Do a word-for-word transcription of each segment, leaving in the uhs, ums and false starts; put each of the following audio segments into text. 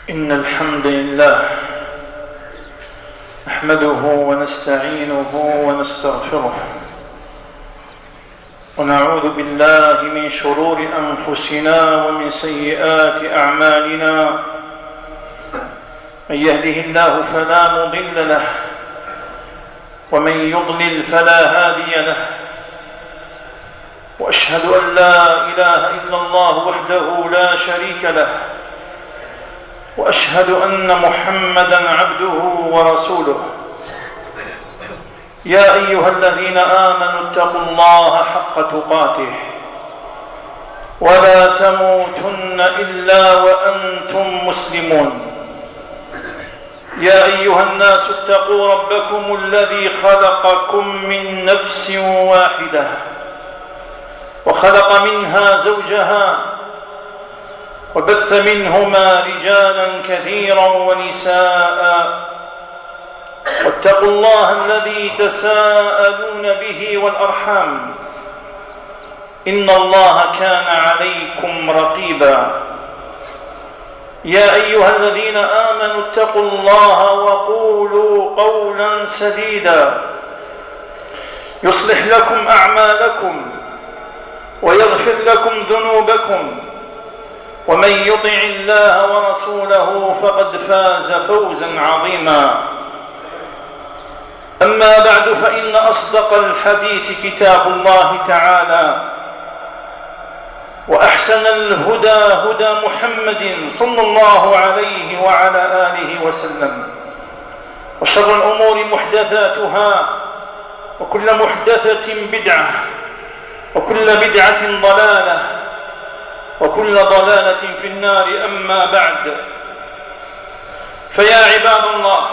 إن الحمد لله نحمده ونستعينه ونستغفره ونعوذ بالله من شرور أنفسنا ومن سيئات أعمالنا. من يهده الله فلا مضل له ومن يضلل فلا هادي له، وأشهد أن لا إله إلا الله وحده لا شريك له، وأشهد أن محمدًا عبده ورسوله. يا أيها الذين آمنوا اتقوا الله حق تقاته ولا تموتن إلا وأنتم مسلمون. يا أيها الناس اتقوا ربكم الذي خلقكم من نفس واحدة وخلق منها زوجها وبث منهما رجالا كثيرا ونساء، واتقوا الله الذي تساءلون به والأرحام إن الله كان عليكم رقيبا. يا أيها الذين آمنوا اتقوا الله وقولوا قولا سديدا يصلح لكم أعمالكم ويغفر لكم ذنوبكم، ومن يطع الله ورسوله فقد فاز فوزا عظيما. أما بعد، فإن أصدق الحديث كتاب الله تعالى، وأحسن الهدى هدى محمد صلى الله عليه وعلى آله وسلم، وشر الأمور محدثاتها، وكل محدثة بدعة، وكل بدعة ضلالة، وكل ضلالة في النار. أما بعد، فيا عباد الله،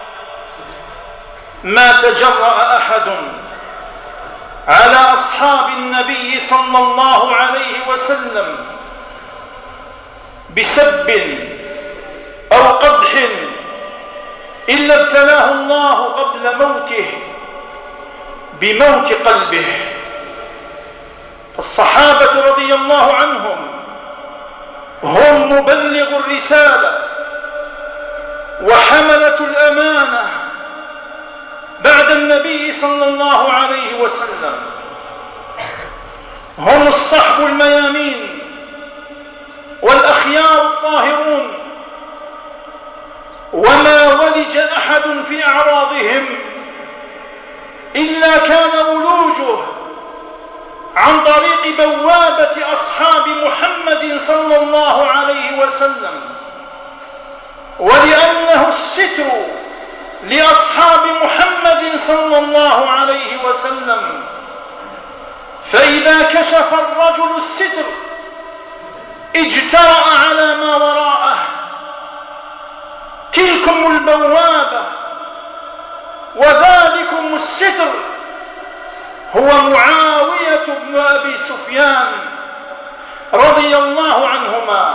ما تجرأ أحد على أصحاب النبي صلى الله عليه وسلم بسب أو قدح إلا ابتلاه الله قبل موته بموت قلبه. فالصحابة رضي الله عنهم هم مبلغ الرسالة وحملة الأمانة بعد النبي صلى الله عليه وسلم، هم الصحب الميامين والأخيار الطاهرون، وما ولج أحد في أعراضهم إلا كان ولوجه عن طريق بوابة أصحاب محمد صلى الله عليه وسلم، ولأنه الستر لأصحاب محمد صلى الله عليه وسلم. فإذا كشف الرجل الستر اجترأ على ما وراءه. تلكم البوابة وذلكم الستر هو معاوية بن أبي سفيان رضي الله عنهما.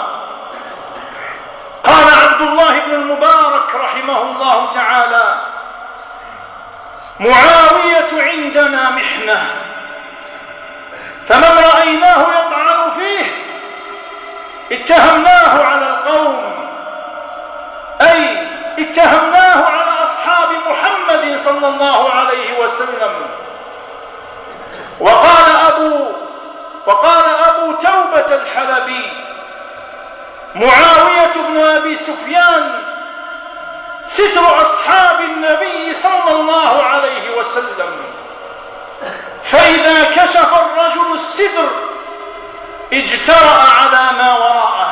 قال عبد الله بن المبارك رحمه الله تعالى: معاوية عندنا محنة، فمن رأيناه يطعن فيه اتهمناه على القوم، أي اتهمناه على أصحاب محمد صلى الله عليه وسلم. وقال أبو وقال أبو توبة الحلبي: معاوية بن أبي سفيان ستر أصحاب النبي صلى الله عليه وسلم، فإذا كشف الرجل الستر اجترأ على ما وراءه.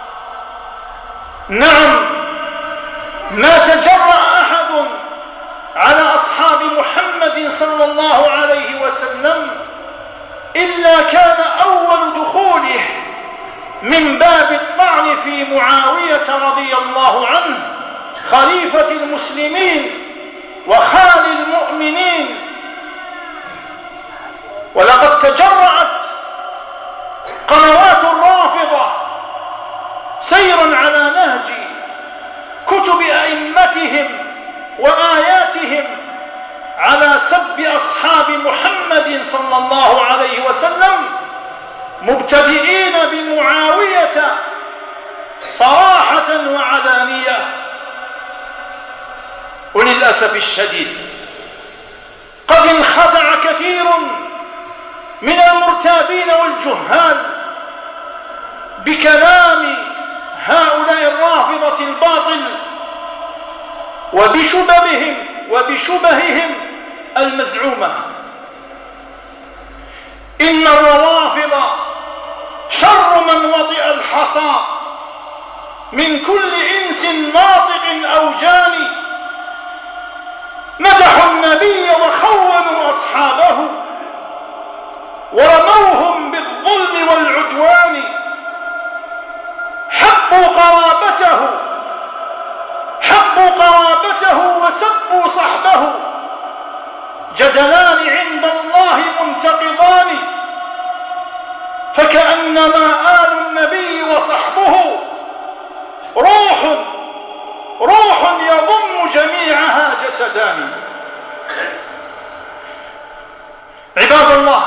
نعم، ما تجرأ أحد على أصحاب محمد صلى الله عليه وسلم إلا كان أول دخوله من باب الطعن في معاوية رضي الله عنه خليفة المسلمين وخال المؤمنين. ولقد تجرأت قنوات الرافضة سيرا على نهج كتب أئمتهم وآياتهم على سب أصحاب محمد صلى الله عليه وسلم، مبتدئين بمعاوية صراحة وعلانية. للأسف الشديد قد انخدع كثير من المرتابين والجهال بكلام هؤلاء الرافضة الباطل وبشبههم وبشبههم المزعومة. إن الروافض شر من وطئ الحصى من كل إنس ناطق أو جاني، مدحوا النبي وخونوا أصحابه ورموهم بالظلم والعدوان، حبوا قرابته حبوا قرابته وسبوا صحبه، جدلان عند الله منتقضان، فكأنما آل النبي وصحبه روح روح يضم جميعها جسدان. عباد الله،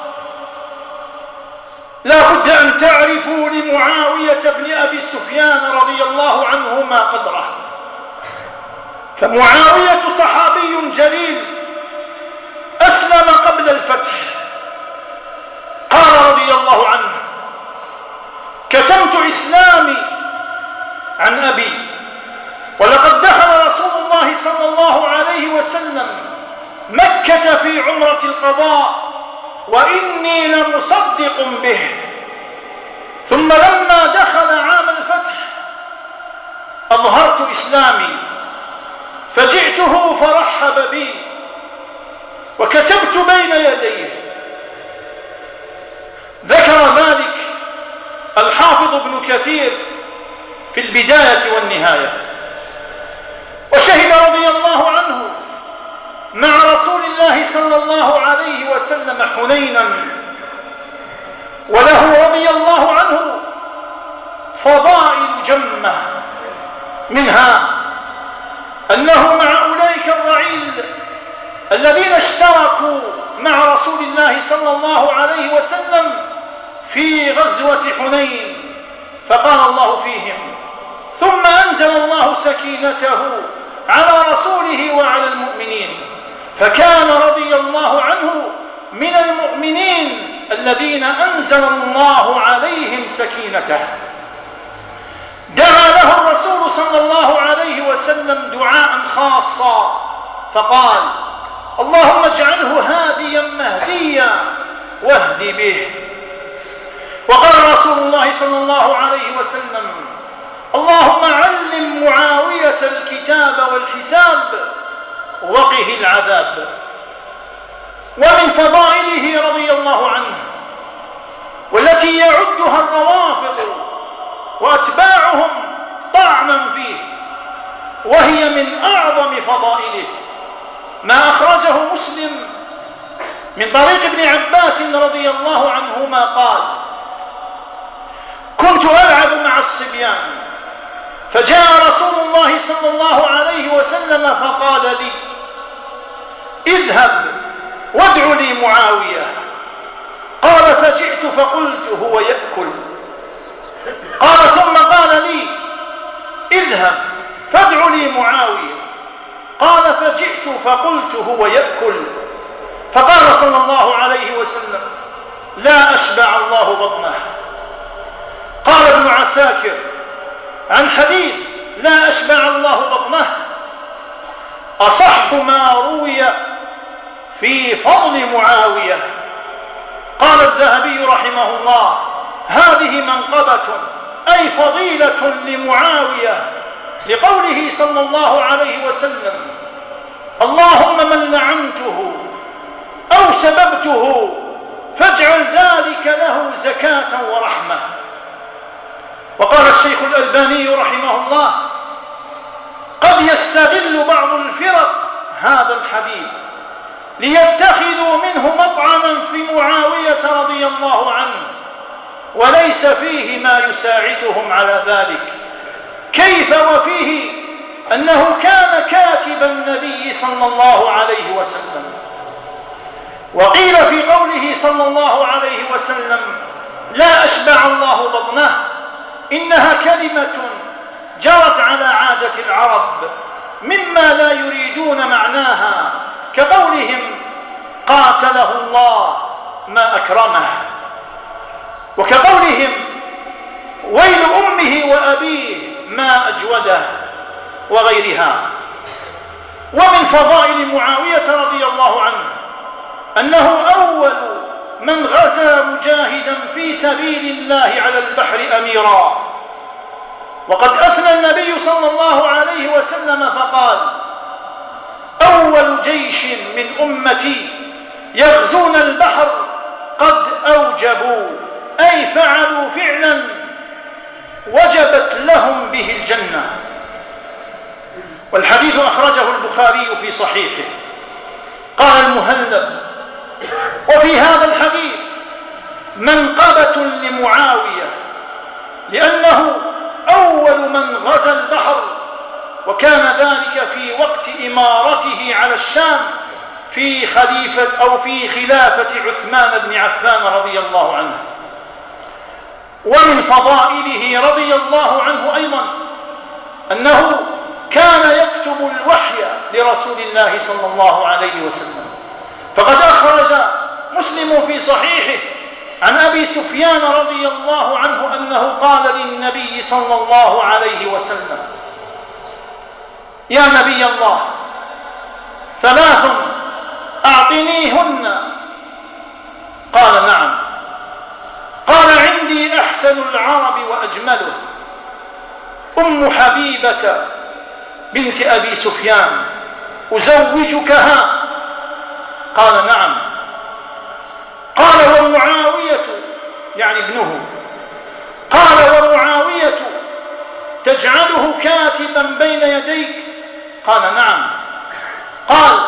لا بد أن تعرفوا لمعاوية بن أبي سفيان رضي الله عنهما قدره، فمعاوية صحابي جليل أسلم قبل الفتح. قال رضي الله عنه: كتمت إسلامي عن أبي، ولقد دخل رسول الله صلى الله عليه وسلم مكة في عمرة القضاء وإني لمصدق به، ثم لما دخل عام الفتح أظهرت إسلامي فجئته فرحب بي وكتبت بين يديه. ذكر ذلك الحافظ ابن كثير في البداية والنهاية. وشهد رضي الله عنه مع رسول الله صلى الله عليه وسلم حنينا، وله رضي الله عنه فضائل جمة، منها أنه مع أولئك الرعيل الذين اشتركوا مع رسول الله صلى الله عليه وسلم في غزوة حنين، فقال الله فيهم: ثم أنزل الله سكينته على رسوله وعلى المؤمنين، فكان رضي الله عنه من المؤمنين الذين أنزل الله عليهم سكينته. دعا له الرسول صلى الله عليه وسلم دعاء خاصا فقال: اللهم اجعله هاديا مهديا واهد به. وقال رسول الله صلى الله عليه وسلم: اللهم علم معاوية الكتاب والحساب وقه العذاب. ومن فضائله رضي الله عنه، والتي يعدها الروافض وأتباعهم طعنا فيه، وهي من أعظم فضائله، ما أخرجه مسلم من طريق ابن عباس رضي الله عنهما قال: كنت ألعب مع الصبيان، فجاء رسول الله صلى الله عليه وسلم فقال لي: اذهب وادع لي معاوية. قال: فجئت فقلت: هو يأكل. قال: ثم قال لي: اذهب فادع لي معاوية. قال: فجئت فقلت: هو يأكل. فقال صلى الله عليه وسلم: لا أشبع الله بطنه. قال ابن عساكر عن حديث لا أشبع الله بطنه: أصح ما روي في فضل معاوية. قال الذهبي رحمه الله: هذه منقبة أي فضيلة لمعاوية، لقوله صلى الله عليه وسلم: اللهم من لعنته أو سببته فاجعل ذلك له زكاة ورحمة. وقال الشيخ الألباني رحمه الله: قد يستغل بعض الفرق هذا الحديث ليتخذوا منه مطعما في معاوية رضي الله عنه، وليس فيه ما يساعدهم على ذلك. كيف وفيه أنه كان كاتب النبي صلى الله عليه وسلم. وقيل في قوله صلى الله عليه وسلم: لا أشبع الله بطنه، إنها كلمة جرت على عادة العرب مما لا يريدون معناها، كقولهم قاتله الله ما أكرمه، وكقولهم ويل أمه وأبيه ما أجوده، وغيرها. ومن فضائل معاوية رضي الله عنه أنه أول من غزا مجاهدا في سبيل الله على البحر أميرا، وقد أثنى النبي صلى الله عليه وسلم فقال: أول جيش من أمتي يغزون البحر قد أوجبوا، أي فعلوا فعلا وجبت لهم به الجنة. والحديث أخرجه البخاري في صحيحه. قال المهلب: وفي هذا الحديث منقبة لمعاوية، لأنه أول من غزا البحر، وكان ذلك في وقت إمارته على الشام في خليفة أو في خلافة عثمان بن عفان رضي الله عنه. ومن فضائله رضي الله عنه أيضا أنه كان يكتب الوحي لرسول الله صلى الله عليه وسلم، فقد أخرج مسلم في صحيحه عن أبي سفيان رضي الله عنه أنه قال للنبي صلى الله عليه وسلم: يا نبي الله، ثلاث أعطنيهن. قال: نعم. قال: عندي أحسن العرب وأجمله، أم حبيبة بنت أبي سفيان، أزوجكها؟ قال: نعم. قال: ومعاوية، يعني ابنه، قال: ومعاوية تجعله كاتبا بين يديك؟ قال: نعم. قال: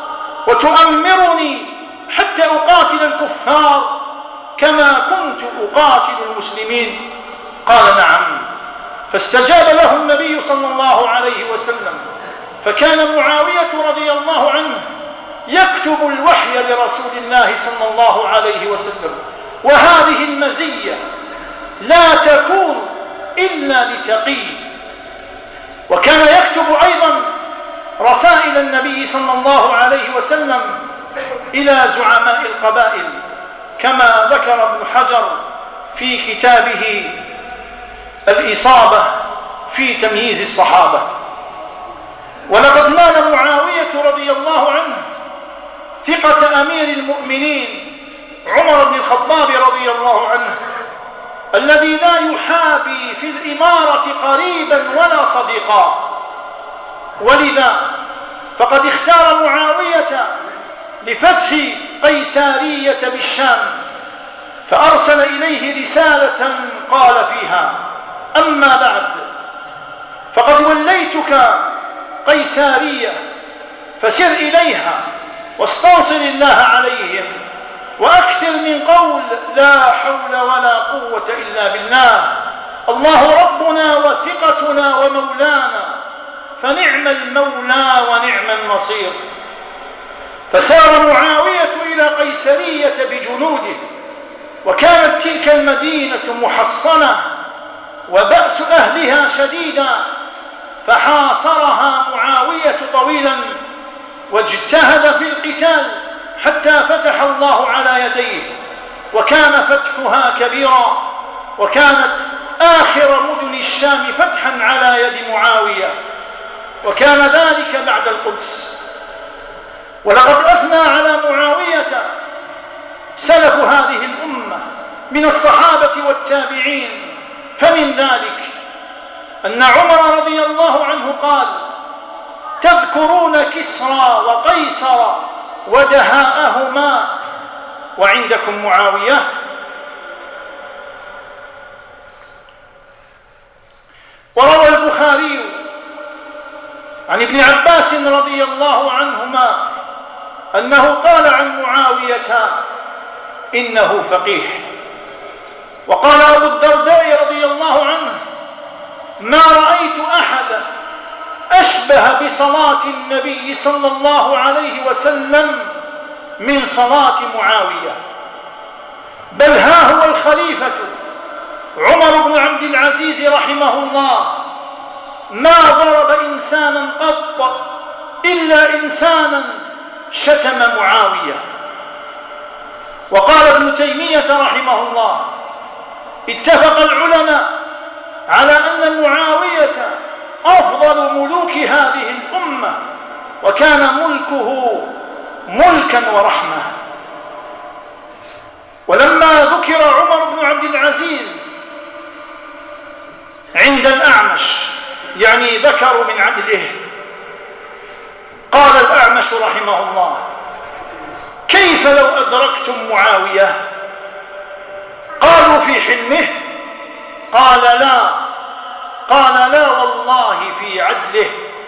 وتؤمرني حتى أقاتل الكفار كما كنت أقاتل المسلمين؟ قال: نعم. فاستجاب له النبي صلى الله عليه وسلم، فكان معاوية رضي الله عنه يكتب الوحي لرسول الله صلى الله عليه وسلم. وهذه المزية لا تكون إلا لتقي. وكان يكتب أيضا رسائل النبي صلى الله عليه وسلم إلى زعماء القبائل، كما ذكر ابن حجر في كتابه الإصابة في تمييز الصحابة. ولقد نال معاوية رضي الله عنه ثقة أمير المؤمنين عمر بن الخطاب رضي الله عنه، الذي لا يحابي في الإمارة قريبا ولا صديقا. ولذا فقد اختار معاوية لفتح قيسارية بالشام، فأرسل إليه رسالة قال فيها: أما بعد، فقد وليتك قيسارية، فسر إليها واستنصر الله عليهم، وأكثر من قول لا حول ولا قوة إلا بالله، الله ربنا وثقتنا ومولانا، فنعم المولى ونعم النصير. فسار معاوية إلى قيسرية بجنوده، وكانت تلك المدينة محصنة وبأس أهلها شديدا، فحاصرها معاوية طويلا واجتهد في القتال حتى فتح الله على يديه، وكان فتحها كبيرا، وكانت آخر مدن الشام فتحا على يد معاوية، وكان ذلك بعد القدس. ولقد أثنى على معاوية سلف هذه الأمة من الصحابة والتابعين، فمن ذلك أن عمر رضي الله عنه قال: تذكرون كسرى وقيصر ودهاءهما وعندكم معاوية؟ وروى البخاري عن ابن عباس رضي الله عنهما أنه قال عن معاوية: إنه فقيه. وقال أبو الدرداء رضي الله عنه: ما رأيت أحدا أشبه بصلاة النبي صلى الله عليه وسلم من صلاة معاوية، بل ها هو الخليفة عمر بن عبد العزيز رحمه الله ما ضرب إنسانا قط إلا إنسانا شتم معاوية. وقال ابن تيمية رحمه الله: اتفق العلماء على أن معاوية أفضل ملوك هذه الأمة، وكان ملكه ملكا ورحمة. ولما ذكر عمر بن عبد العزيز عند الأعمش، يعني ذكروا من عدله، قال الأعمش رحمه الله: كيف لو أدركتم معاوية؟ قالوا في حلمه؟ قال لا، قال لا والله في عدله.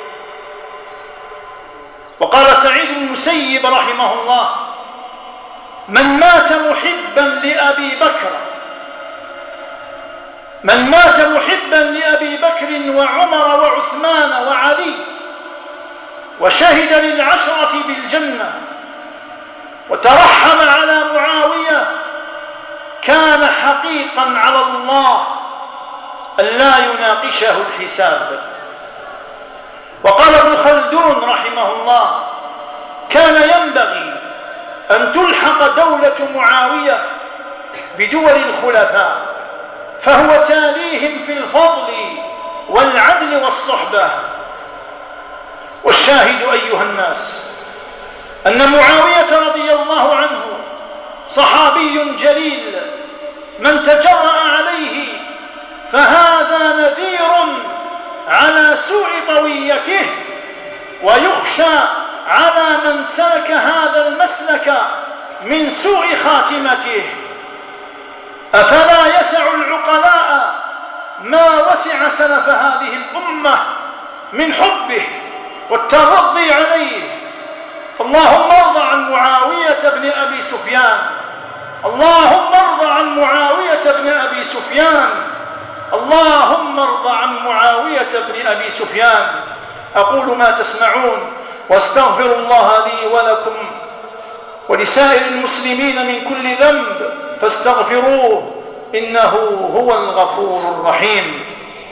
وقال سعيد بن المسيب رحمه الله: من مات محبا لأبي بكر من مات محبا لأبي بكر وعمر وعثمان وعلي وشهد للعشرة بالجنة وترحم على معاوية كان حقيقا على الله أن لا يناقشه الحساب. وقال ابن خلدون رحمه الله: كان ينبغي أن تلحق دولة معاوية بدول الخلفاء، فهو تاليهم في الفضل والعدل والصحبة. والشاهد أيها الناس أن معاوية رضي الله عنه صحابي جليل، من تجرأ عليه فهذا نذير على سوء طويته، ويخشى على من سلك هذا المسلك من سوء خاتمته. أفلا يسع العقلاء ما وسع سلف هذه الأمة من حبه والترضي عليه؟ اللهم ارض عن معاوية بن أبي سفيان، اللهم ارض عن معاوية بن أبي سفيان، اللهم ارض عن معاوية بن أبي سفيان. أقول ما تسمعون، واستغفر الله لي ولكم ولسائر المسلمين من كل ذنب فاستغفروه إنه هو الغفور الرحيم.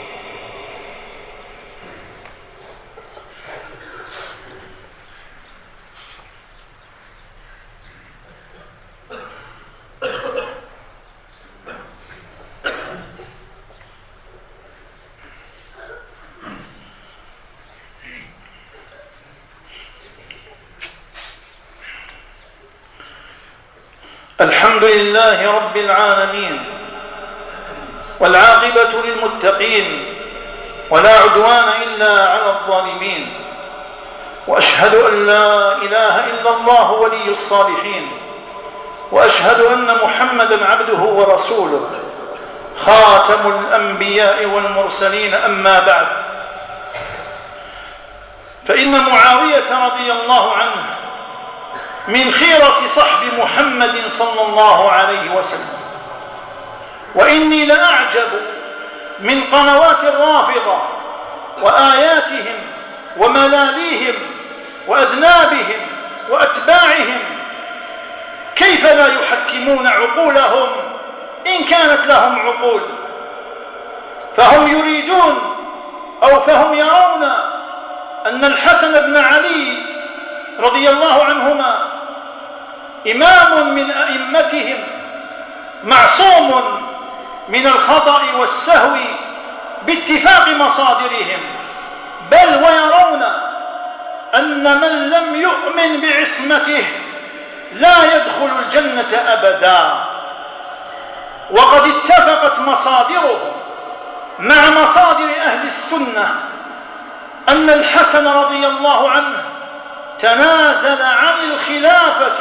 الحمد لله رب العالمين، والعاقبة للمتقين، ولا عدوان إلا على الظالمين، وأشهد أن لا إله إلا الله ولي الصالحين، وأشهد أن محمدًا عبده ورسوله خاتم الأنبياء والمرسلين. أما بعد، فإن معاوية رضي الله عنه من خيرة صحب محمد صلى الله عليه وسلم. وإني لأعجب من قنوات الرافضة وآياتهم وملاليهم وأذنابهم وأتباعهم، كيف لا يحكمون عقولهم إن كانت لهم عقول؟ فهم يريدون أو فهم يرون أن الحسن بن علي رضي الله عنهما إمام من أئمتهم معصوم من الخطأ والسهو باتفاق مصادرهم، بل ويرون أن من لم يؤمن بعصمته لا يدخل الجنة أبدا. وقد اتفقت مصادرهم مع مصادر أهل السنة أن الحسن رضي الله عنه تنازل عن الخلافة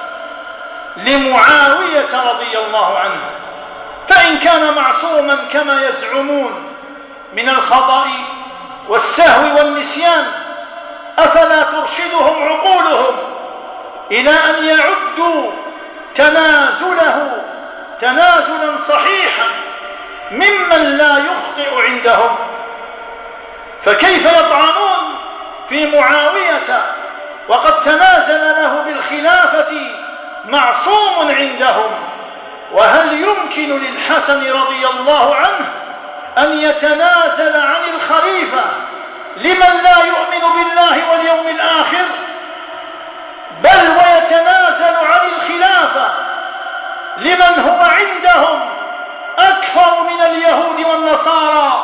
لمعاوية رضي الله عنه، فإن كان معصوما كما يزعمون من الخطأ والسهو والنسيان، أفلا ترشدهم عقولهم إلى أن يعدوا تنازله تنازلا صحيحا ممن لا يخطئ عندهم؟ فكيف يطعنون في معاوية وقد تنازل له بالخلافة معصوم عندهم؟ وهل يمكن للحسن رضي الله عنه أن ويتنازل عن الخليفة لمن لا يؤمن بالله واليوم الآخر، بل ويتنازل عن الخلافة لمن هو عندهم أكثر من اليهود والنصارى.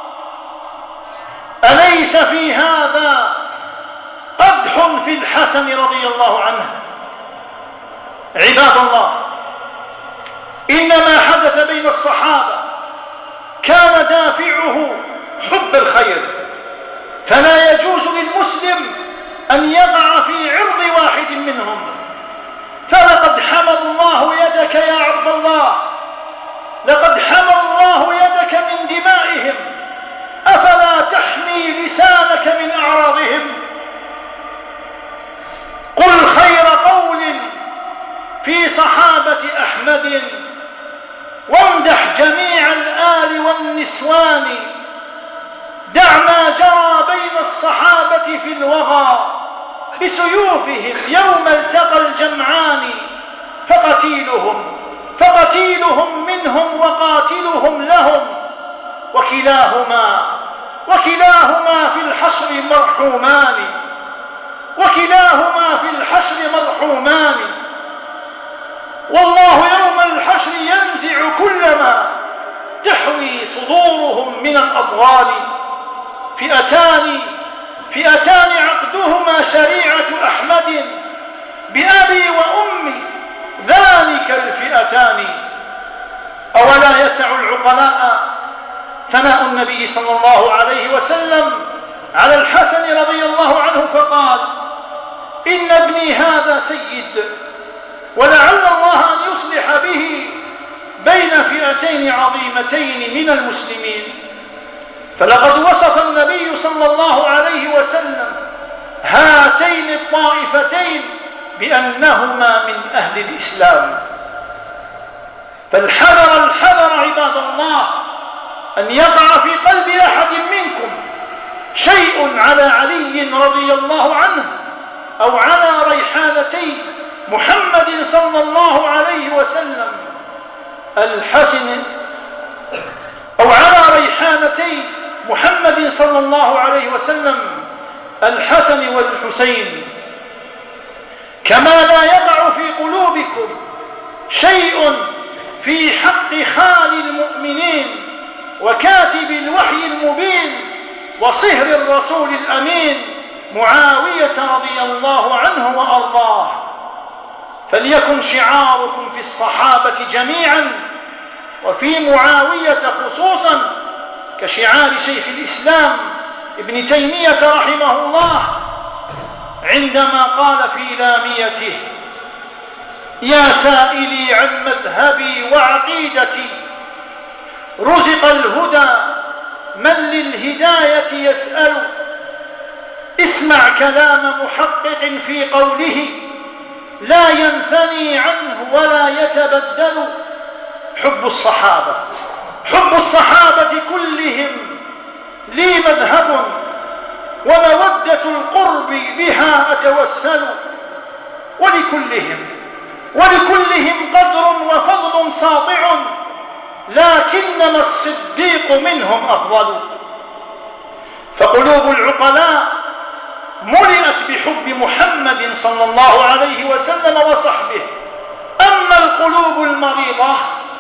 أليس في هذا قدح في الحسن رضي الله عنه؟ عباد الله، إنما حدث بين الصحابة كان دافعه حب الخير، فلا يجوز للمسلم أن يقع في عرض واحد منهم. فلقد حمى الله يدك يا عبد الله، لقد حمى الله يدك من دمائهم، أفلا تحمي لسانك من أعراضهم؟ قل خير قول في صحابة أحمد، وامدح جميع الآل والنسوان، دع ما جرى بين الصحابة في الوغى بسيوفهم يوم التقى الجمعان، فقتيلهم فقتيلهم منهم وقاتلهم لهم، وكلاهما وكلاهما في الحشر مرحومان وكلاهما في الحشر مرحومان والله يوم الحشر ينزع كل ما تحوي صدورهم من الأضغال. فئتان فئتان عقدهما شريعة أحمد، بأبي وأمي ذلك الفئتان. أولا يسع العقلاء ثناء النبي صلى الله عليه وسلم على الحسن رضي الله عنه، فقال: إن ابني هذا سيد، ولعل الله أن يصلح به بين فئتين عظيمتين من المسلمين. فلقد وصف النبي صلى الله عليه وسلم هاتين الطائفتين بأنهما من أهل الإسلام. فالحذر الحذر عباد الله أن يقع في قلب أحد منكم شيء على علي رضي الله عنه، أو على ريحانتي محمد صلى الله عليه وسلم الحسن، أو على ريحانتي محمد صلى الله عليه وسلم الحسن والحسين. كما لا يقع في قلوبكم شيء في حق خال المؤمنين وكاتب الوحي المبين وصهر الرسول الأمين معاوية رضي الله عنه وأرضاه. فليكن شعاركم في الصحابة جميعا وفي معاوية خصوصا كشعار شيخ الإسلام ابن تيمية رحمه الله عندما قال في لاميته: يا سائلي عن مذهبي وعقيدتي، رزق الهدى من للهداية يسأل، اسمع كلام محقق في قوله لا ينثني عنه ولا يتبدل. حب الصحابة حب الصحابة كلهم لي مذهب، ومودة القرب بها أتوسل، ولكلهم ولكلهم قدر وفضل ساطع، لكنما الصديق منهم أفضل. فقلوب العقلاء ملئت بحب محمد صلى الله عليه وسلم وصحبه، أما القلوب المريضة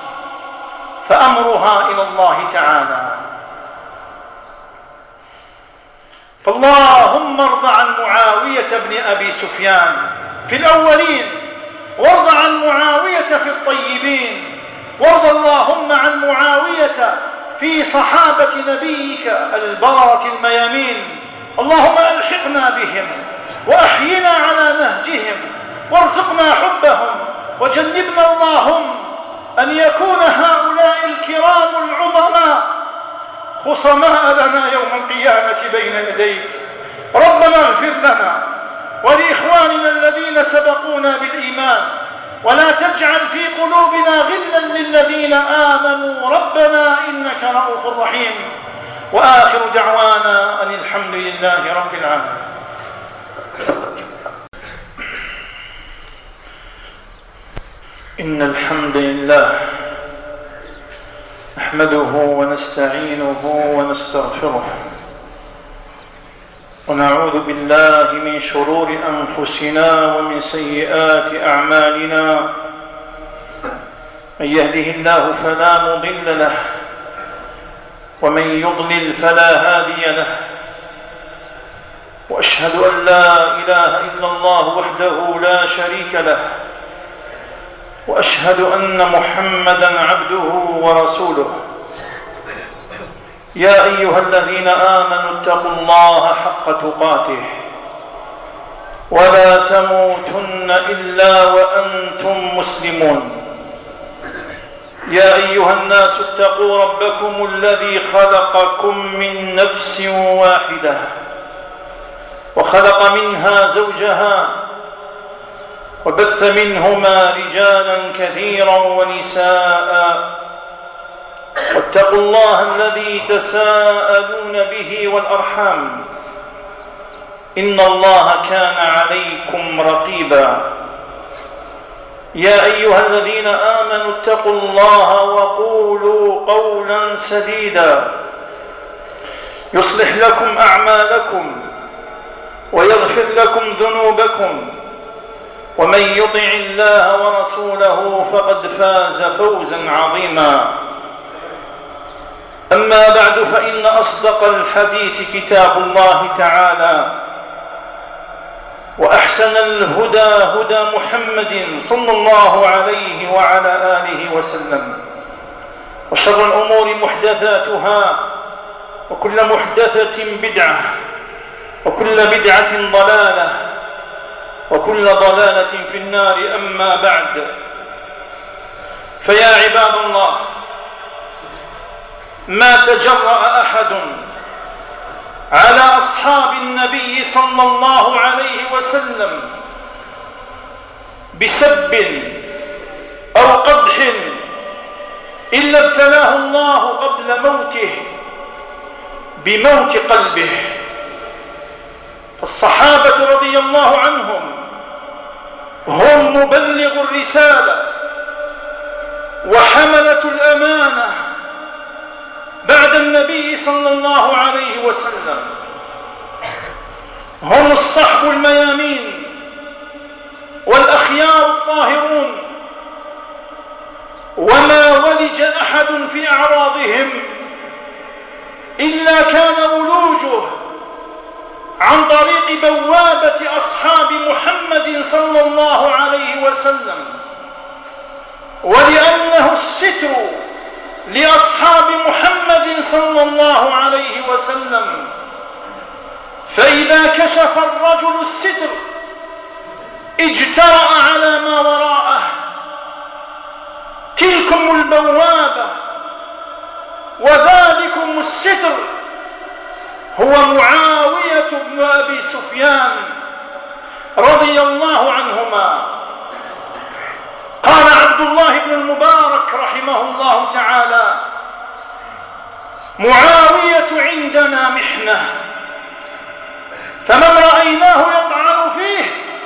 فأمرها إلى الله تعالى. فاللهم ارض عن معاوية بن أبي سفيان في الأولين، وارض عن معاوية في الطيبين، وارض اللهم عن معاوية في صحابة نبيك البررة الميامين. اللهم ألحقنا بهم وأحينا على نهجهم وارزقنا حبهم، وجنبنا اللهم أن يكون هؤلاء الكرام العظماء خصماء لنا يوم القيامة بين يديك. ربنا اغفر لنا ولإخواننا الذين سبقونا بالإيمان، ولا تجعل في قلوبنا غلا للذين آمنوا، ربنا إنك رؤوف رحيم. وآخر دعوانا أن الحمد لله رب العالمين. إن الحمد لله نحمده ونستعينه ونستغفره ونعوذ بالله من شرور أنفسنا ومن سيئات أعمالنا. من يهده الله فلا مضل له ومن يضلل فلا هادي له، وأشهد أن لا إله إلا الله وحده لا شريك له، وأشهد أن محمدًا عبده ورسوله. يا أيها الذين آمنوا اتقوا الله حق تقاته ولا تموتن إلا وأنتم مسلمون. يا أيها الناس اتقوا ربكم الذي خلقكم من نفس واحدة وخلق منها زوجها وبث منهما رجالا كثيرا ونساء، واتقوا الله الذي تساءلون به والأرحام إن الله كان عليكم رقيبا. يا أيها الذين آمنوا اتقوا الله وقولوا قولا سديدا يصلح لكم أعمالكم ويغفر لكم ذنوبكم، ومن يطع الله ورسوله فقد فاز فوزا عظيما. أما بعد، فإن أصدق الحديث كتاب الله تعالى، وأحسن الهدى هدى محمد صلى الله عليه وعلى آله وسلم، وشر الأمور محدثاتها، وكل محدثة بدعة، وكل بدعة ضلالة، وكل ضلالة في النار. أما بعد، فيا عباد الله، ما تجرأ أحد على أصحاب النبي صلى الله عليه وسلم بسب أو قدح إلا ابتلاه الله قبل موته بموت قلبه. فالصحابة رضي الله عنهم هم مبلغ الرسالة وحملة الأمانة بعد النبي صلى الله عليه وسلم، هم الصحب الميامين والأخيار الطاهرون، وما ولج أحد في أعراضهم إلا كان ولوجه عن طريق بوابة أصحاب محمد صلى الله عليه وسلم، ولأنه الستر لأصحاب محمد صلى الله عليه وسلم. فإذا كشف الرجل الستر اجترأ على ما وراءه. تلكم البوابة وذلكم الستر هو معاوية بن أبي سفيان رضي الله عنهما. قال عبد الله بن المبارك رحمه الله تعالى: معاوية عندنا محنة، فمن رأيناه يطعن فيه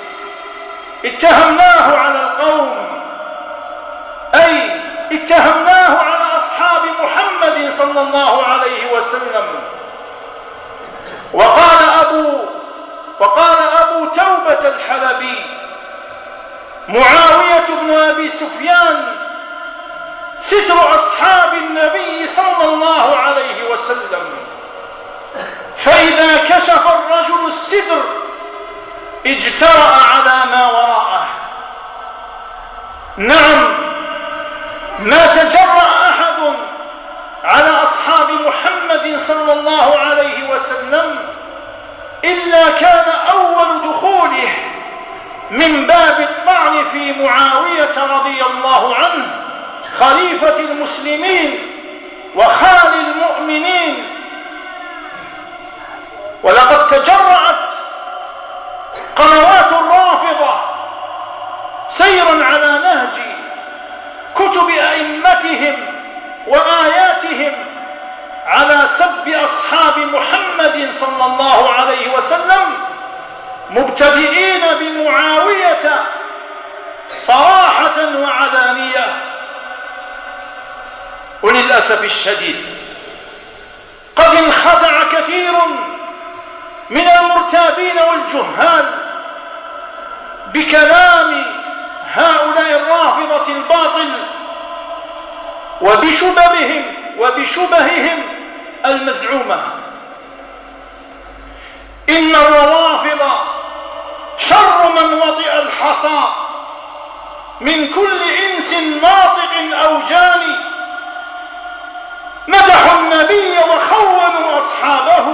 اتهمناه على القوم، أي اتهمناه على أصحاب محمد صلى الله عليه وسلم. وقال أبو وقال أبو توبة الحلبي: معاوية بن أبي سفيان ستر أصحاب النبي صلى الله عليه وسلم، فإذا كشف الرجل الستر اجترأ على ما وراءه. نعم، ما تجرأ أحد على أصحاب محمد صلى الله عليه وسلم إلا كان أول دخوله من باب الطعن في معاوية رضي الله عنه خليفة المسلمين وخال المؤمنين. ولقد تجرأت قنوات الرافضة سيرا على نهج كتب أئمتهم وآياتهم على سب أصحاب محمد صلى الله عليه وسلم، مبتدئين بمعاوية صراحة وعلانية. وللأسف الشديد قد انخدع كثير من المرتابين والجهال بكلام هؤلاء الرافضة الباطل وبشبههم وبشبههم المزعومة. إن الروافض شر من وطئ الحصى من كل إنس ناطق أو جاني، مدحوا النبي وخونوا أصحابه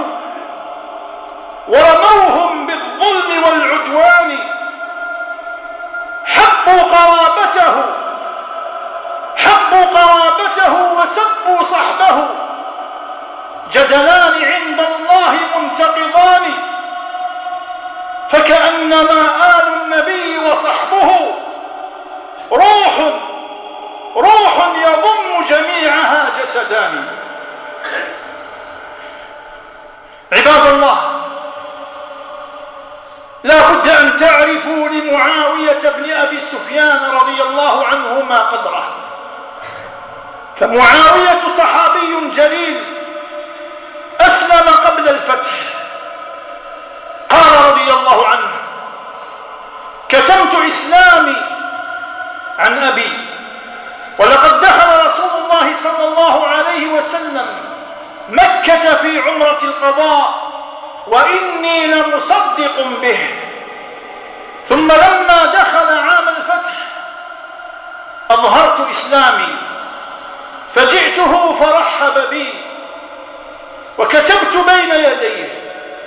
ورموهم بالظلم والعدوان، حبوا قرابته حبوا قرابته وسبوا صحبه، جدلان عند الله منتقضان، فكأنما آل النبي وصحبه روح روح يضم جميعها جسدان. عباد الله، لا بد أن تعرفوا لمعاوية بن أبي سفيان رضي الله عنهما قدره، فمعاوية صحابي جليل أسلم قبل الفتح. قال رضي الله عنه: كتمت إسلامي عن أبي، ولقد دخل رسول الله صلى الله عليه وسلم مكة في عمرة القضاء وإني لمصدق به، ثم لما دخل عام الفتح أظهرت إسلامي فجئته فرحب بي وكتبت بين يديه.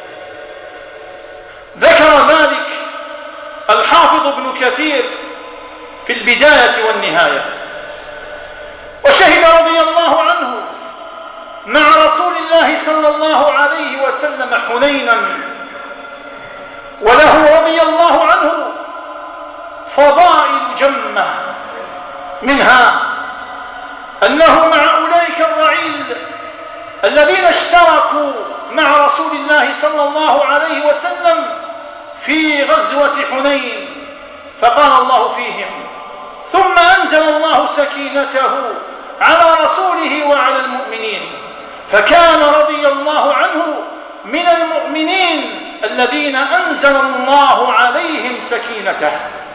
ذكر ذلك الحافظ ابن كثير في البداية والنهاية. وشهد رضي الله عنه مع رسول الله صلى الله عليه وسلم حنينا، وله رضي الله عنه فضائل جمة، منها أنه مع أولئك الرعيل الذين اشتركوا مع رسول الله صلى الله عليه وسلم في غزوة حنين، فقال الله فيهم: ثم أنزل الله سكينته على رسوله وعلى المؤمنين، فكان رضي الله عنه من المؤمنين الذين أنزل الله عليهم سكينته.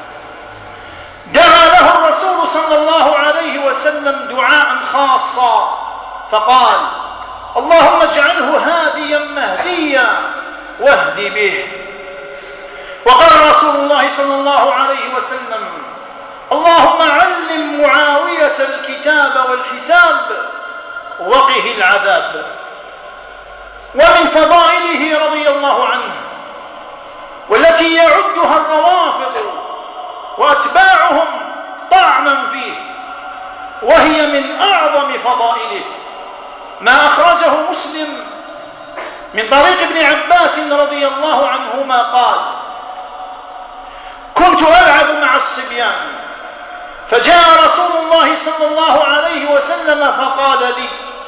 دعا له الرسول صلى الله عليه وسلم دعاء خاصا فقال: اللهم اجعله هاديا مهديا واهد به. وقال رسول الله صلى الله عليه وسلم: اللهم علم معاوية الكتاب والحساب وقه العذاب. ومن فضائله رضي الله عنه، والتي يعدها الروافض وأتباعهم طعنا فيه، وهي من أعظم فضائله، ما أخرجه مسلم من طريق ابن عباس رضي الله عنهما قال: كنت ألعب مع الصبيان، فجاء رسول الله صلى الله عليه وسلم فقال لي: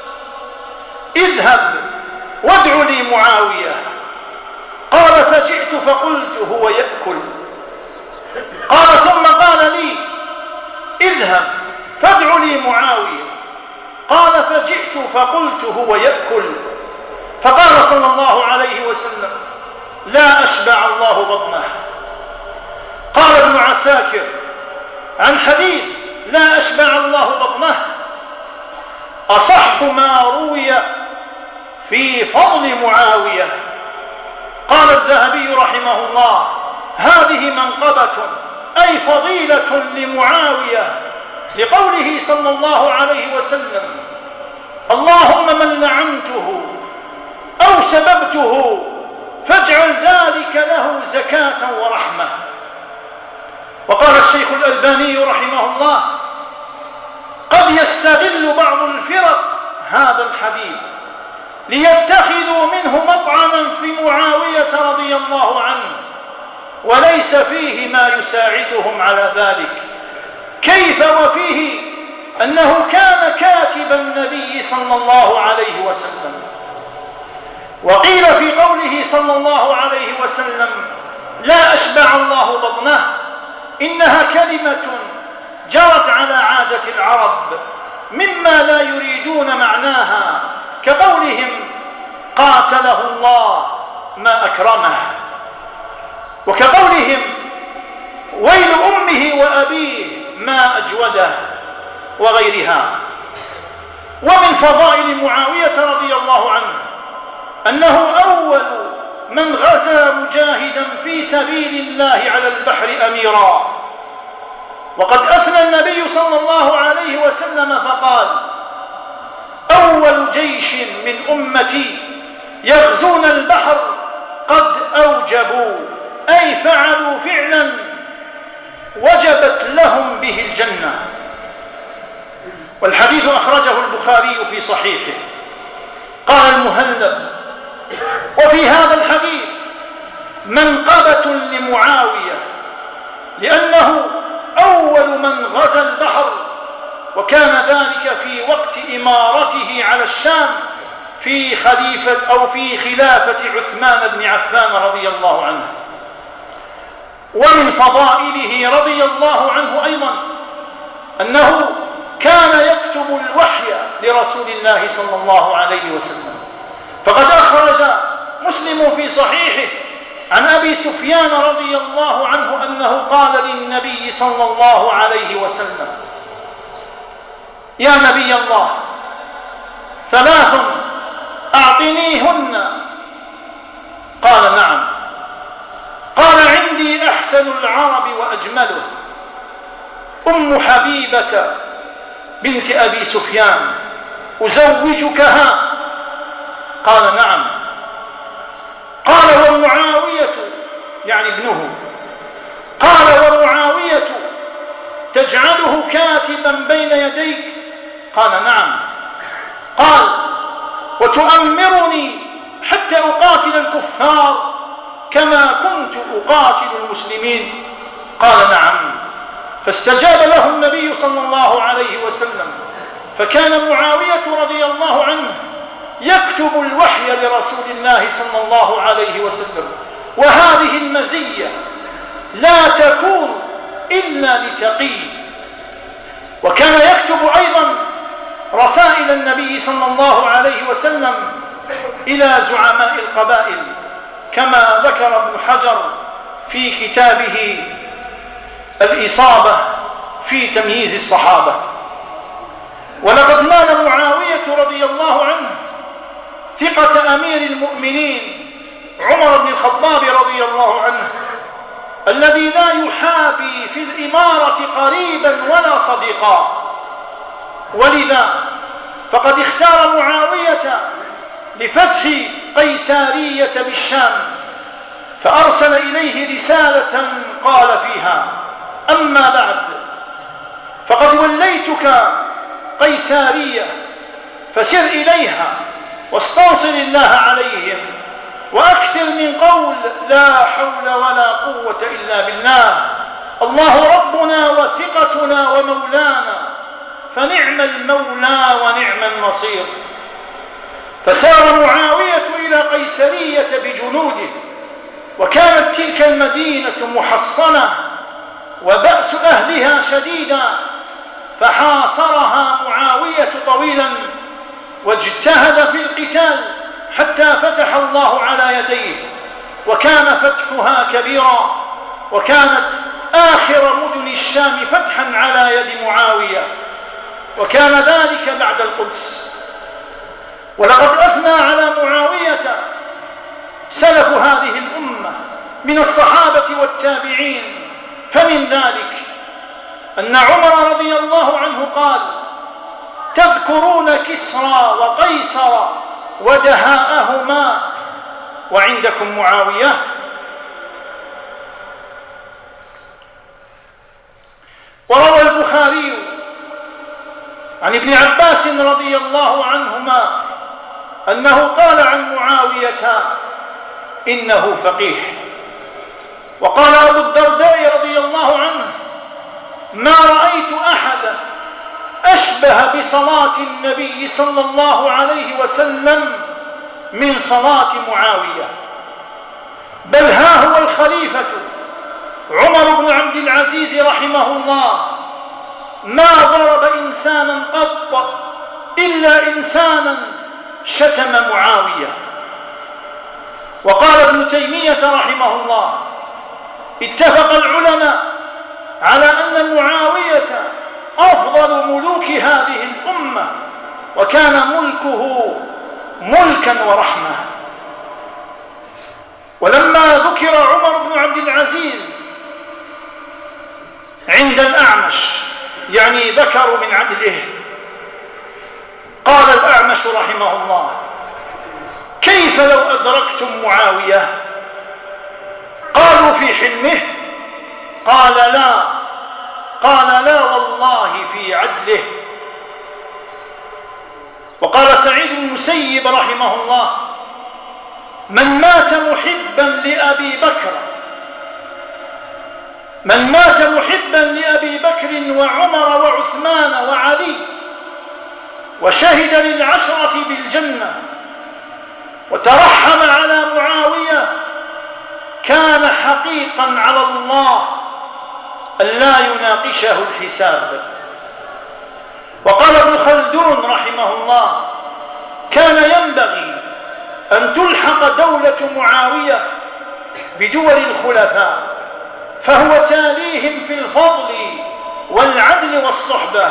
اذهب وادع لي معاوية. قال: فجئت فقلت: هو يأكل. قال: ثم قال لي: اذهب فادع لي معاوية. قال: فجئت فقلت: هو يأكل. فقال صلى الله عليه وسلم: لا أشبع الله بطنه. قال ابن عساكر عن حديث لا أشبع الله بطنه: أصح ما روي في فضل معاوية. قال الذهبي رحمه الله: هذه منقبة أي فضيلة لمعاوية، لقوله صلى الله عليه وسلم: اللهم من لعنته أو سببته فاجعل ذلك له زكاة ورحمة. وقال الشيخ الألباني رحمه الله: قد يستغل بعض الفرق هذا الحديث ليتخذوا منه مطعما في معاوية رضي الله عنه، وليس فيه ما يساعدهم على ذلك. كيف وفيه أنه كان كاتب النبي صلى الله عليه وسلم. وقيل في قوله صلى الله عليه وسلم: لا أشبع الله بطنه، إنها كلمة جرت على عادة العرب مما لا يريدون معناها، كقولهم قاتله الله ما أكرمه، وكقولهم ويل أمه وأبيه ما أجوده، وغيرها. ومن فضائل معاوية رضي الله عنه أنه أول من غزا مجاهدا في سبيل الله على البحر أميرا، وقد أثنى النبي صلى الله عليه وسلم فقال: أول جيش من أمتي يغزون البحر قد أوجبوا، أي فعلوا فعلا وجبت لهم به الجنة. والحديث أخرجه البخاري في صحيحه. قال المهلب: وفي هذا الحديث منقبة لمعاوية، لأنه أول من غزا البحر، وكان ذلك في وقت إمارته على الشام في خليفة أو في خلافة عثمان بن عفان رضي الله عنه. ومن فضائله رضي الله عنه أيضا أنه كان يكتب الوحي لرسول الله صلى الله عليه وسلم، فقد أخرج مسلم في صحيحه عن أبي سفيان رضي الله عنه أنه قال للنبي صلى الله عليه وسلم: يا نبي الله، ثلاث أعطنيهن. قال: نعم. قال: عندي أحسن العرب وأجمله، أم حبيبة بنت أبي سفيان، أزوجكها؟ قال: نعم. قال: ومعاوية، يعني ابنه، قال: ومعاوية تجعله كاتبا بين يديك؟ قال: نعم. قال: وتؤمرني حتى أقاتل الكفار كما كنت أقاتل المسلمين؟ قال: نعم. فاستجاب له النبي صلى الله عليه وسلم، فكان معاوية رضي الله عنه يكتب الوحي لرسول الله صلى الله عليه وسلم. وهذه المزية لا تكون إلا لتقي. وكان يكتب أيضا رسائل النبي صلى الله عليه وسلم إلى زعماء القبائل، كما ذكر ابن حجر في كتابه الإصابة في تمييز الصحابة. ولقد نال معاوية رضي الله عنه ثقة أمير المؤمنين عمر بن الخطاب رضي الله عنه، الذي لا يحابي في الإمارة قريبا ولا صديقا. ولذا فقد اختار معاوية لفتح قيسارية بالشام، فأرسل إليه رسالة قال فيها: أما بعد، فقد وليتك قيسارية، فسر إليها واستنصر الله عليهم، وأكثر من قول لا حول ولا قوة إلا بالله، الله ربنا وثقتنا ومولانا، فنعم المولى ونعم النصير. فسار معاوية إلى قيسرية بجنوده، وكانت تلك المدينة محصنة وبأس أهلها شديدا، فحاصرها معاوية طويلا واجتهد في القتال حتى فتح الله على يديه، وكان فتحها كبيرا، وكانت آخر مدن الشام فتحا على يد معاوية، وكان ذلك بعد القدس. ولقد أثنى على معاوية سلف هذه الأمة من الصحابة والتابعين، فمن ذلك أن عمر رضي الله عنه قال: تذكرون كسرى وقيصر ودهاءهما وعندكم معاوية؟ وروى البخاري عن ابن عباس رضي الله عنهما أنه قال عن معاوية: إنه فقيه. وقال أبو الدرداء رضي الله عنه: ما رأيت أحدا أشبه بصلاة النبي صلى الله عليه وسلم من صلاة معاوية، بل ها هو الخليفة عمر بن عبد العزيز رحمه الله ما ضرب إنسانا قط إلا إنسانا شتم معاوية. وقال ابن تيمية رحمه الله: اتفق العلماء على أن معاوية أفضل ملوك هذه الأمة، وكان ملكه ملكا ورحمة. ولما ذكر عمر بن عبد العزيز عند الأعمش، يعني ذكروا من عدله، قال الأعمش رحمه الله: كيف لو أدركتم معاوية؟ قالوا: في حلمه؟ قال: لا. قال: لا والله في عدله. وقال سعيد بن المسيب رحمه الله: من مات محبا لأبي بكر من مات محبا لأبي بكر وعمر وعثمان وعلي وشهد للعشرة بالجنة وترحم على معاوية كان حقيقا على الله ألا يناقشه الحساب. وقال ابن خلدون رحمه الله: كان ينبغي أن تلحق دولة معاوية بدول الخلفاء، فهو تاليهم في الفضل والعدل والصحبة.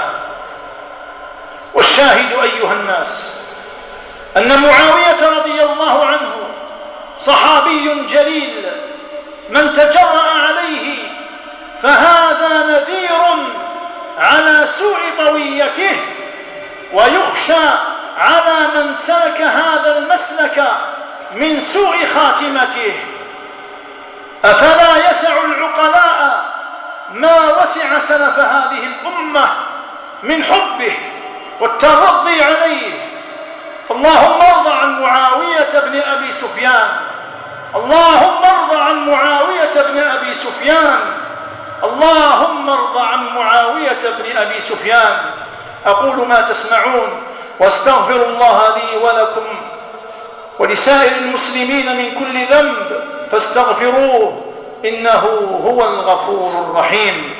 والشاهد أيها الناس أن معاوية رضي الله عنه صحابي جليل، من تجرأ عليه فهذا نذير على سوء طويته، ويخشى على من سلك هذا المسلك من سوء خاتمته. أفلا يسع العقلاء ما وسع سلف هذه الأمة من حبه والترضي عليه؟ اللهم ارض عن معاوية بن أبي سفيان، اللهم ارض عن معاوية بن أبي سفيان، اللهم ارض عن معاوية بن أبي سفيان. أقول ما تسمعون، واستغفر الله لي ولكم ولسائر المسلمين من كل ذنب، فاستغفروه إنه هو الغفور الرحيم.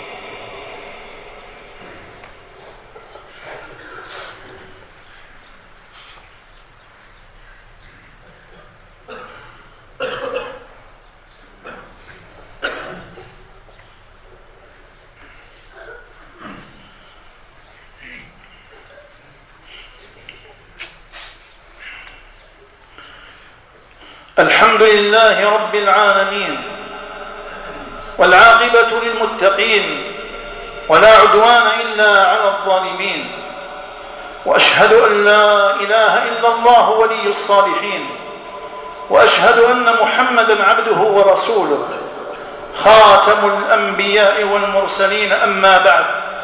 الحمد لله رب العالمين، والعاقبة للمتقين، ولا عدوان إلا على الظالمين، وأشهد أن لا إله إلا الله ولي الصالحين، وأشهد أن محمدًا عبده ورسوله خاتم الأنبياء والمرسلين. أما بعد،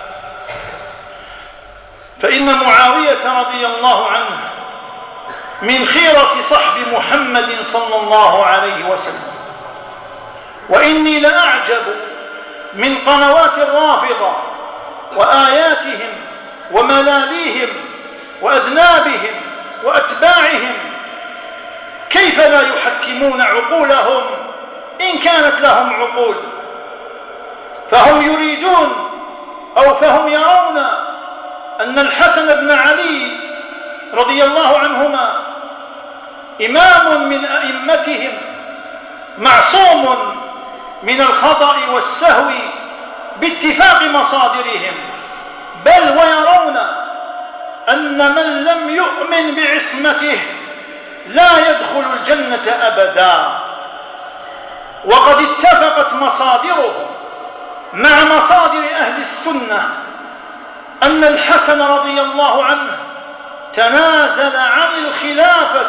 فإن معاوية رضي الله عنه من خيرة صحب محمد صلى الله عليه وسلم. وإني لأعجب من قنوات الرافضة وآياتهم وملاليهم وأذنابهم وأتباعهم، كيف لا يحكمون عقولهم إن كانت لهم عقول؟ فهم يريدون أو فهم يرون أن الحسن بن علي رضي الله عنهما إمام من أئمتهم، معصوم من الخطأ والسهو باتفاق مصادرهم، بل ويرون أن من لم يؤمن بعصمته لا يدخل الجنة أبدا. وقد اتفقت مصادرهم مع مصادر أهل السنة أن الحسن رضي الله عنه تنازل عن الخلافة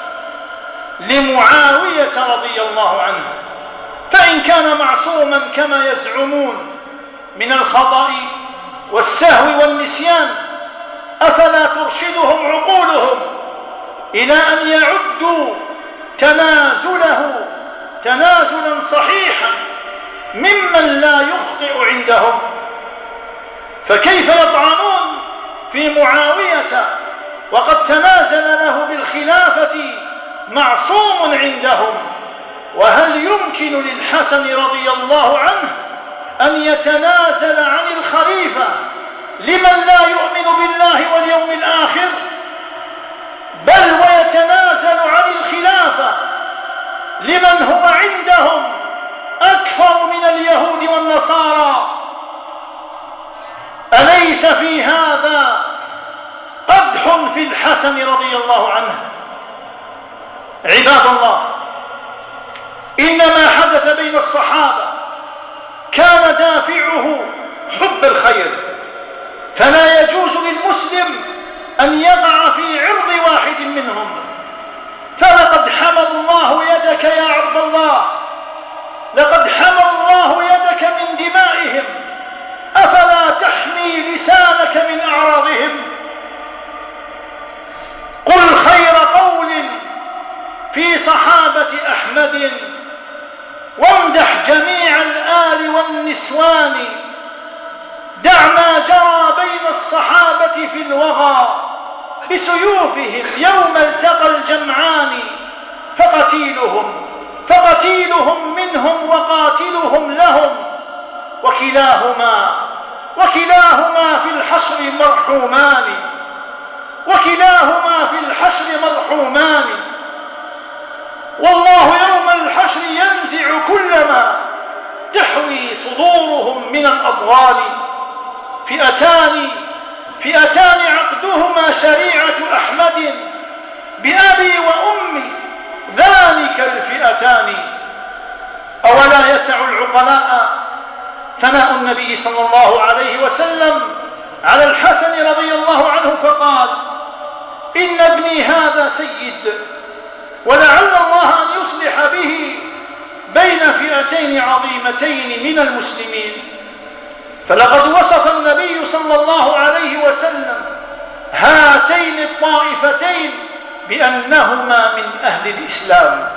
لمعاوية رضي الله عنه، فإن كان معصوما كما يزعمون من الخطأ والسهو والنسيان، أفلا ترشدهم عقولهم إلى أن يعدوا تنازله تنازلا صحيحا ممن لا يخطئ عندهم؟ فكيف يطعنون في معاوية وقد تنازل له بالخلافة معصوم عندهم؟ وهل يمكن للحسن رضي الله عنه أن يتنازل عن الخليفة لمن لا يؤمن بالله واليوم الآخر، بل ويتنازل عن الخلافة لمن هو عندهم أكثر من اليهود والنصارى. أليس في هذا قدح في الحسن رضي الله عنه؟ عباد الله، إنما حدث بين الصحابة كان دافعه حب الخير، فلا يجوز للمسلم أن يقع في عرض واحد منهم. فلقد حمى الله يدك يا عبد الله، لقد حمى الله يدك من دمائهم، أفلا تحمي لسانك من أعراضهم؟ قل خير قول في صحابة أحمد، وامدح جميع الآل والنسوان، دع ما جرى بين الصحابة في الوغى بسيوفهم يوم التقى الجمعان، فقتيلهم فقتيلهم منهم وقاتلهم لهم، وكلاهما وكلاهما في الحشر مرحومان وكلاهما في الحشر مرحومان والله يوم الحشر ينزع كل ما تحوي صدورهم من الأضغال. فئتان فئتان عقدهما شريعة أحمد، بأبي وأمي ذلك الفئتان. أولا يسع العقلاء ثناء النبي صلى الله عليه وسلم على الحسن رضي الله عنه، فقال: إن ابني هذا سيد، ولعل الله أن يصلح به بين فئتين عظيمتين من المسلمين. فلقد وصف النبي صلى الله عليه وسلم هاتين الطائفتين بأنهما من أهل الإسلام.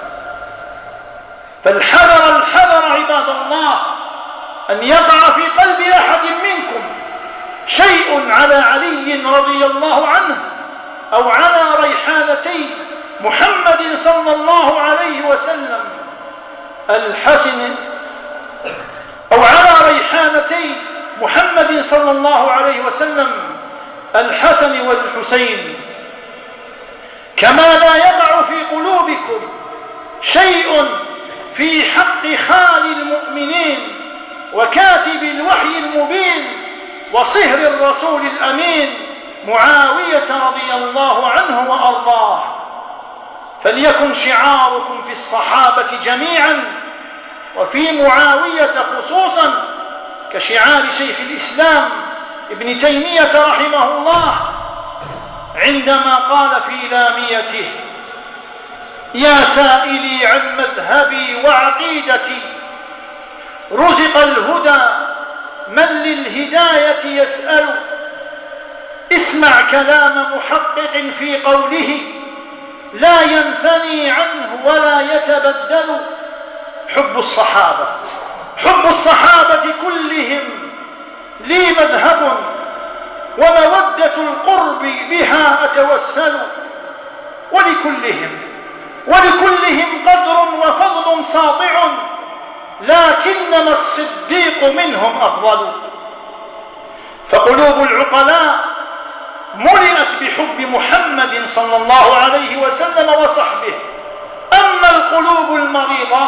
فالحذر الحذر عباد الله أن يقع في قلب أحد منكم شيء على علي رضي الله عنه، أو على ريحانتي محمد صلى الله عليه وسلم الحسن، أو على ريحانتي محمد صلى الله عليه وسلم الحسن والحسين، كما لا يقع في قلوبكم شيء في حق خال المؤمنين وكاتب الوحي المبين وصهر الرسول الأمين معاوية رضي الله عنه وأرضاه. فليكن شعاركم في الصحابة جميعا وفي معاوية خصوصا كشعار شيخ الإسلام ابن تيمية رحمه الله عندما قال في لاميته: يا سائلي عن مذهبي وعقيدتي، رزق الهدى من للهداية يسأل، اسمع كلام محقق في قوله لا ينثني عنه ولا يتبدل. حب الصحابة حب الصحابة كلهم لي مذهب، ومودة القرب بها أتوسل، ولكلهم ولكلهم قدر وفضل ساطع، لكنما الصديق منهم أفضل. فقلوب العقلاء ملئت بحب محمد صلى الله عليه وسلم وصحبه، أما القلوب المريضة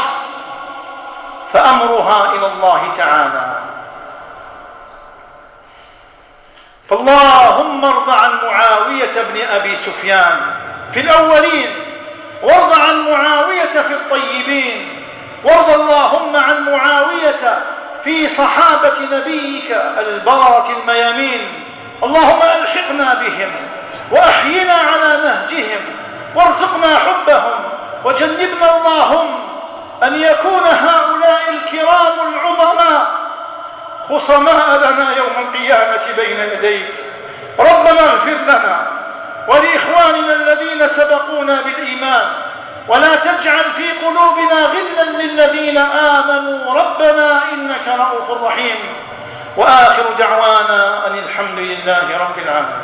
فأمرها إلى الله تعالى. فاللهم ارض عن معاوية بن أبي سفيان في الأولين، وارض عن معاوية في الطيبين، وارض اللهم عن معاوية في صحابة نبيك البررة الميامين. اللهم ألحقنا بهم وأحينا على نهجهم وارزقنا حبهم، وجنبنا اللهم أن يكون هؤلاء الكرام العظماء خصماء لنا يوم القيامة بين يديك. ربنا اغفر لنا ولإخواننا الذين سبقونا بالإيمان، ولا تجعل في قلوبنا غلا للذين آمنوا ربنا إنك رؤوف رحيم. وآخر دعوانا أن الحمد لله رب العالمين.